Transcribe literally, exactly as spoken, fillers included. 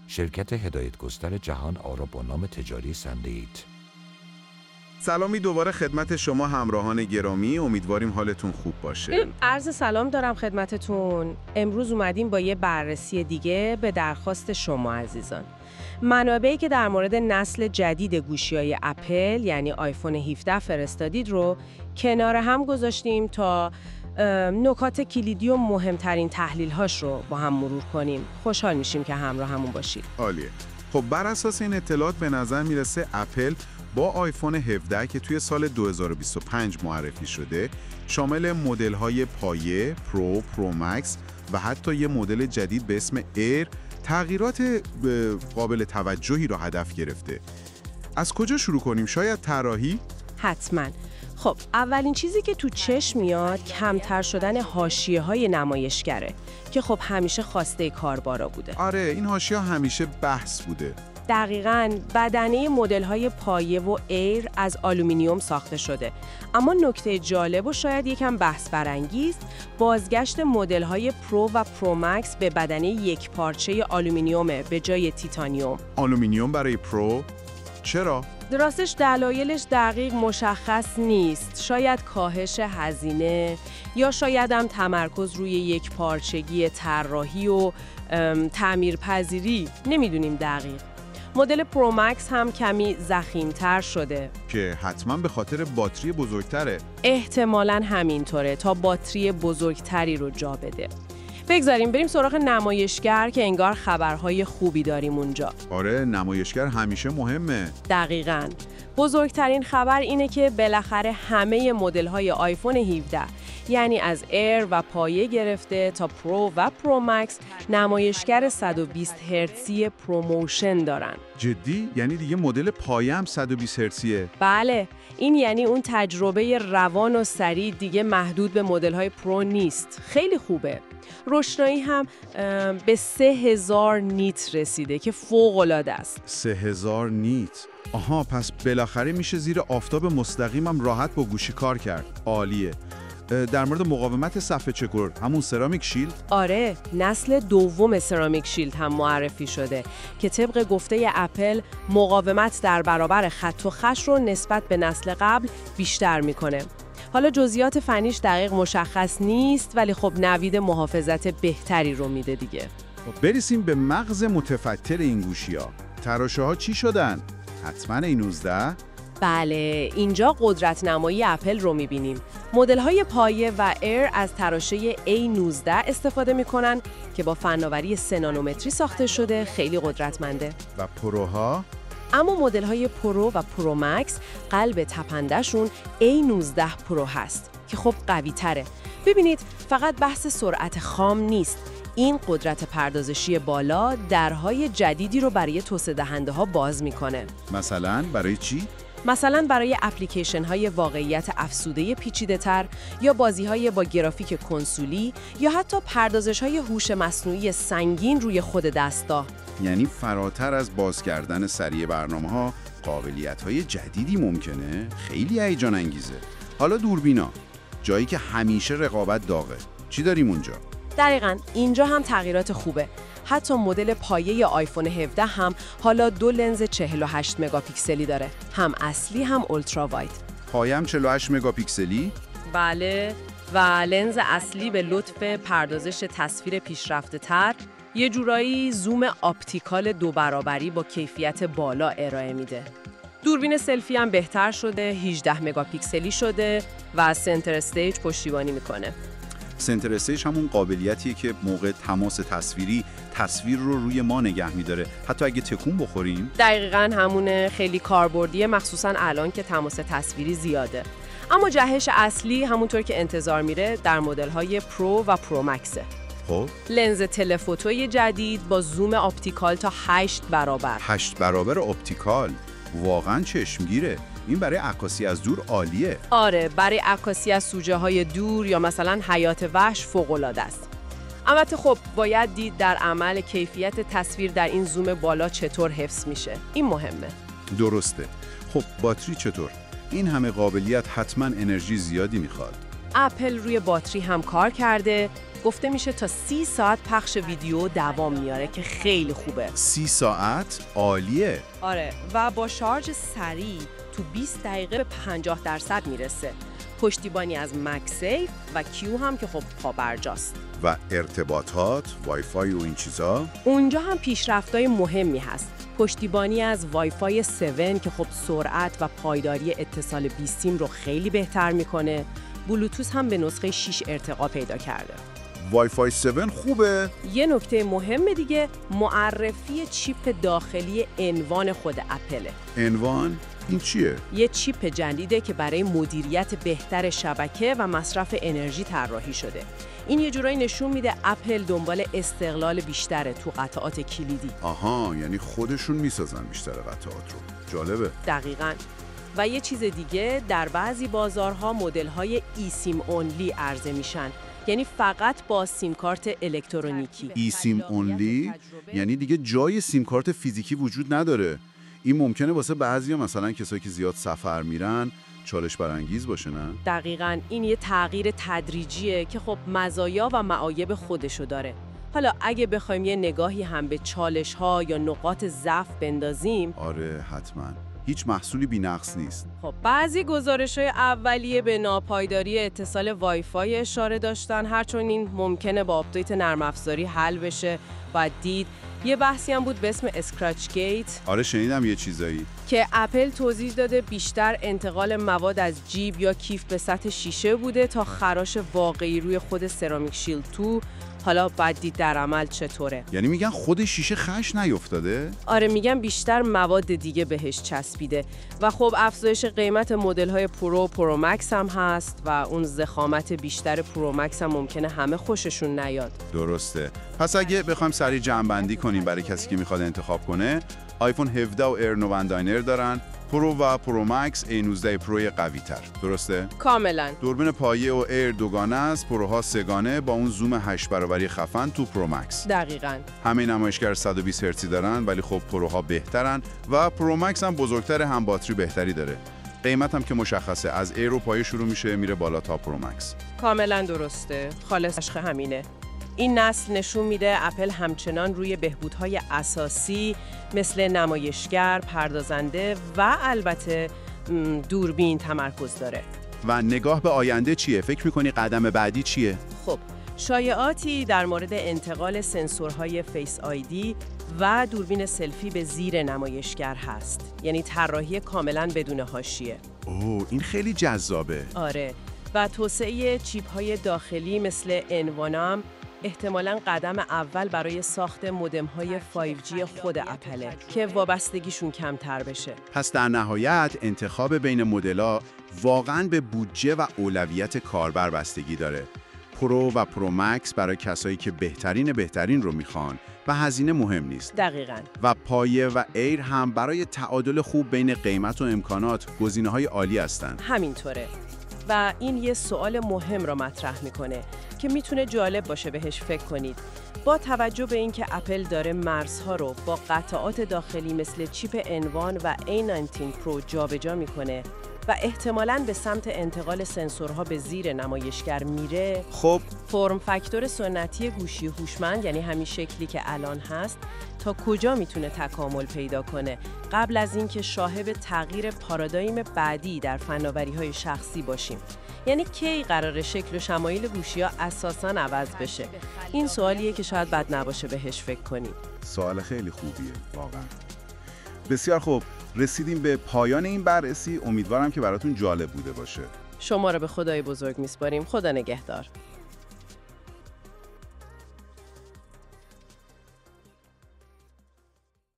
شرکت هدایتگستر جهان آرا با نام تجاری سندیت. سلامی دوباره خدمت شما همراهان گرامی، امیدواریم حالتون خوب باشه. عرض سلام دارم خدمتتون. امروز اومدیم با یه بررسی دیگه به درخواست شما عزیزان. منابعی که در مورد نسل جدید گوشی‌های اپل یعنی آیفون هفده فرستادید رو کنار هم گذاشتیم تا نکات کلیدی و مهمترین تحلیل‌هاش رو با هم مرور کنیم. خوشحال میشیم که همراه همون باشید. عالیه. خب بر اساس این اطلاعات به نظر میرسه اپل با آیفون هفده که توی سال دو هزار و بیست و پنج معرفی شده، شامل مدل‌های پایه، پرو، پرو مکس و حتی یه مدل جدید به اسم ایر، تغییرات قابل توجهی رو هدف گرفته. از کجا شروع کنیم؟ شاید طراحی؟ حتماً. خب اولین چیزی که تو چشم میاد کمتر شدن حاشیه‌های نمایشگره که خب همیشه خواسته کاربرا بوده. آره این حاشیه همیشه بحث بوده. دقیقاً بدنه مدل‌های پایه و ایر از آلومینیوم ساخته شده. اما نکته جالب و شاید یکم بحث برانگیز بازگشت مدل‌های پرو و پرو مکس به بدنه یک پارچه آلومینیومه به جای تیتانیوم. آلومینیوم برای پرو؟ چرا؟ راستش دلایلش دقیق مشخص نیست. شاید کاهش هزینه یا شاید هم تمرکز روی یک پارچگی طراحی و تعمیرپذیری، نمیدونیم دقیق. مدل پرو مکس هم کمی ضخیم‌تر شده که حتما به خاطر باتری بزرگتره. احتمالاً همینطوره تا باتری بزرگتری رو جا بده. بگذاریم بریم سراغ نمایشگر که انگار خبرهای خوبی داریم اونجا. آره نمایشگر همیشه مهمه. دقیقاً. بزرگترین خبر اینه که بالاخره همه مدل‌های آیفون هفده یعنی از ایر و پایه گرفته تا پرو و پرو مکس نمایشگر صد و بیست هرتزی پروموشن دارن. جدی؟ یعنی دیگه مدل پایه هم صد و بیست هرتزیه؟ بله، این یعنی اون تجربه روان و سریع دیگه محدود به مدل‌های پرو نیست. خیلی خوبه. روشنایی هم به سه هزار نیت رسیده که فوق‌العاده است. سه هزار نیت؟ آها، پس بالاخره میشه زیر آفتاب مستقیمم راحت با گوشی کار کرد. عالیه. در مورد مقاومت صفحه چکور، همون سرامیک شیلد؟ آره، نسل دوم سرامیک شیلد هم معرفی شده که طبق گفته اپل مقاومت در برابر خط و خش رو نسبت به نسل قبل بیشتر میکنه. حالا جزئیات فنیش دقیق مشخص نیست ولی خب نوید محافظت بهتری رو میده دیگه. برسیم به مغز متفکر این گوشی‌ها. تراشه‌ها چی شدن؟ حتما ای نوزده؟ بله، اینجا قدرت نمایی اپل رو میبینیم. مدل‌های پایه و ایر از تراشه ای نوزده استفاده میکنن که با فناوری سه نانومتری ساخته شده، خیلی قدرتمنده. و پروها؟ اما مدل‌های پرو و پرو مکس قلب تپنده‌شون ای نوزده پرو هست که خب قوی تره. ببینید فقط بحث سرعت خام نیست. این قدرت پردازشی بالا درهای جدیدی رو برای توسعه دهنده ها باز میکنه. مثلا برای چی؟ مثلا برای اپلیکیشن های واقعیت افزوده پیچیده تر یا بازی های با گرافیک کنسولی یا حتی پردازش های هوش مصنوعی سنگین روی خود دستگاه. یعنی فراتر از باز کردن سریع برنامه ها قابلیت های جدیدی ممکنه؟ خیلی هیجان انگیزه. حالا دوربینا، جایی که همیشه رقابت داغه، چی داریم اونجا؟ دقیقاً، اینجا هم تغییرات خوبه. حتی مدل پایه آیفون هفده هم حالا دو لنز چهل و هشت مگاپیکسلی داره، هم اصلی هم اولترا واید. پایه هم چهل و هشت مگاپیکسلی؟ بله، و لنز اصلی به لطف پردازش تصویر پیشرفته تر یه جورایی زوم آپتیکال دو برابری با کیفیت بالا ارائه میده. دوربین سلفی هم بهتر شده، هجده مگاپیکسلی شده و سنتر استیج پشتیبانی میکنه. سنتر استیج همون قابلیتیه که موقع تماس تصویری تصویر رو روی ما نگه میداره، حتی اگه تکون بخوریم. دقیقاً همونه، خیلی کاربردیه مخصوصاً الان که تماس تصویری زیاده. اما جهش اصلی همونطور که انتظار میره در مدل‌های پرو و پرو مکسه. خب لنز تلفوتوی جدید با زوم آپتیکال تا هشت برابر. هشت برابر اپتیکال؟ واقعاً چشمگیره. این برای عکاسی از دور عالیه. آره، برای عکاسی از سوژه‌های دور یا مثلا حیات وحش فوق‌العاده است. البته خب باید دید در عمل کیفیت تصویر در این زوم بالا چطور حفظ میشه. این مهمه. درسته. خب باتری چطور؟ این همه قابلیت حتما انرژی زیادی میخواد. اپل روی باتری هم کار کرده. گفته میشه تا سی ساعت پخش ویدیو دوام میاره که خیلی خوبه. سی ساعت؟ عالیه. آره، و با شارژ سریع تو بیست دقیقه به پنجاه درصد میرسه. پشتیبانی از مکسیف و کیو هم که خب پابرجاست. و ارتباطات، وای فای و این چیزا؟ اونجا هم پیشرفت‌های مهمی هست. پشتیبانی از وای فای هفت که خب سرعت و پایداری اتصال بی سیم رو خیلی بهتر میکنه. بلوتوث هم به نسخه شش ارتقا پیدا کرده. وای فای هفت خوبه؟ یه نکته مهم دیگه معرفی چیپ داخلی انوان خود اپله. انوان؟ این چیه؟ یه چیپ جدیده که برای مدیریت بهتر شبکه و مصرف انرژی طراحی شده. این یه جورایی نشون میده اپل دنبال استقلال بیشتره تو قطعات کلیدی. آها، یعنی خودشون میسازن بیشتر قطعات رو. جالبه. دقیقاً. و یه چیز دیگه، در بعضی بازارها مدل‌های ای سیم اونلی عرضه میشن. یعنی فقط با سیم کارت الکترونیکی. ای سیم اونلی؟ یعنی دیگه جای سیم کارت فیزیکی وجود نداره. این ممکنه واسه بعضیا، مثلا کسایی که زیاد سفر میرن، چالش برانگیز باشه، نه؟ دقیقاً. این یه تغییر تدریجیه که خب مزایا و معایب خودشو داره. حالا اگه بخوایم یه نگاهی هم به چالش‌ها یا نقاط ضعف بندازیم، آره حتماً. هیچ محصولی بی‌نقص نیست. خب بعضی گزارش‌های اولیه به ناپایداری اتصال وای فای اشاره داشتن، هرچون این ممکنه با آپدیت نرم افزاری حل بشه. باید دید. یه بحثی هم بود به اسم اسکراچ گیت. آره شنیدم یه چیزایی که اپل توضیح داده بیشتر انتقال مواد از جیب یا کیف به سطح شیشه بوده تا خراش واقعی روی خود سرامیک شیلد دو. حالا باید دید در عمل چطوره. یعنی میگن خود شیشه خش نیفتاده؟ آره، میگن بیشتر مواد دیگه بهش چسبیده. و خب افزایش قیمت مدل‌های پرو و پرو مکس هم هست و اون ضخامت بیشتر پرو مکس هم ممکنه همه خوششون نیاد. درسته. پس اگه بخوایم سریع جمع‌بندی کنیم برای کسی که میخواد انتخاب کنه، آیفون هفده و ایر نه داینر دارن، پرو و پرو مکس ای نوزده پرو قوی تر. درسته؟ کاملا. دوربین پایه و ایر دوگانه است، پروها سه‌گانه با اون زوم هشت برابری خفن تو پرو مکس. دقیقاً. همه نمایشگر صد و بیست هرتزی دارن، ولی خب پروها بهترن و پرو مکس هم بزرگتر، هم باتری بهتری داره. قیمت هم که مشخصه، از ایر و پایه شروع میشه میره بالا تا پرو مکس. کاملا درسته. خالص عشق همینه. این نسل نشون میده اپل همچنان روی بهبودهای اساسی مثل نمایشگر، پردازنده و البته دوربین تمرکز داره. و نگاه به آینده چیه؟ فکر میکنی قدم بعدی چیه؟ خب، شایعاتی در مورد انتقال سنسورهای فیس آیدی و دوربین سلفی به زیر نمایشگر هست. یعنی طراحی کاملا بدون حاشیه. اوه، این خیلی جذابه. آره، و توسعه چیپ‌های داخلی مثل انوانام احتمالاً قدم اول برای ساخت مودم‌های فایو جی خود اپله که وابستگیشون کمتر بشه. پس در نهایت انتخاب بین مدل‌ها واقعاً به بودجه و اولویت کاربر بستگی داره. پرو و پرو مکس برای کسایی که بهترین بهترین رو میخوان و هزینه مهم نیست. دقیقاً. و پایه و ایر هم برای تعادل خوب بین قیمت و امکانات گزینه‌های عالی هستند. همینطوره. و این یه سوال مهم را مطرح میکنه که میتونه جالب باشه بهش فکر کنید. با توجه به اینکه اپل داره مرزها رو با قطعات داخلی مثل چیپ انوان و ای نوزده پرو جابجا میکنه و احتمالاً به سمت انتقال سنسورها به زیر نمایشگر میره، خب فرم فاکتور سنتی گوشی هوشمند، یعنی همین شکلی که الان هست، تا کجا میتونه تکامل پیدا کنه قبل از اینکه شاهد تغییر پارادایم بعدی در فناوری‌های شخصی باشیم؟ یعنی کی قراره شکل و شمایل گوشی‌ها اساساً عوض بشه؟ این سوالیه که شاید بد نباشه بهش فکر کنیم. سوال خیلی خوبیه واقعا. بسیار خوب، رسیدیم به پایان این بررسی. امیدوارم که براتون جالب بوده باشه. شما رو به خدای بزرگ میسپاریم. خدا نگهدار.